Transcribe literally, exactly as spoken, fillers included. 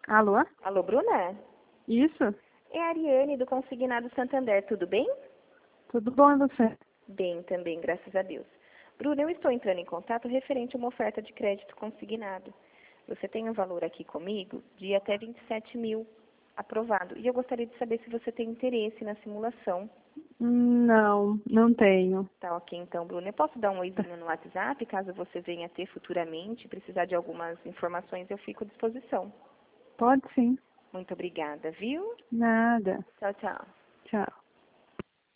Alô? Alô, Bruna? Isso? É a Ariane do Consignado Santander, tudo bem? Tudo bom e você? Bem também, graças a Deus. Bruna, eu estou entrando em contato referente a uma oferta de crédito consignado. Você tem um valor aqui comigo de até vinte e sete mil aprovado. E eu gostaria de saber se você tem interesse na simulação. Não, não tenho. Tá ok, então, Bruna. Eu posso dar um oizinho no WhatsApp, caso você venha ter futuramente, precisar de algumas informações, eu fico à disposição. Pode sim. Muito obrigada, viu? Nada. Tchau, tchau. Tchau.